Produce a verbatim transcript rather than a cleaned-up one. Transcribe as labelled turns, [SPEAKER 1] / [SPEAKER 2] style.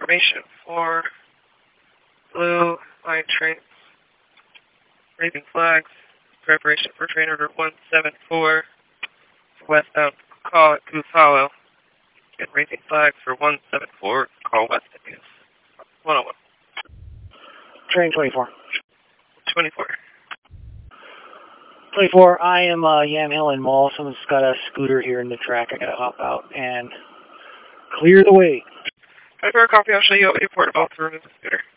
[SPEAKER 1] information for blue line trains, raising flags, preparation for train order one seven four, westbound, call at Goose Hollow, and raising flags for one seven four, call west at Goose. one oh one.
[SPEAKER 2] Train twenty-four.
[SPEAKER 1] twenty-four.
[SPEAKER 2] twenty-four, I am uh, Yamhill and Mall. Someone's got a scooter here in the track. I gotta hop out and clear the way.
[SPEAKER 1] If I copy, I'll show you what we report about to remove the scooter.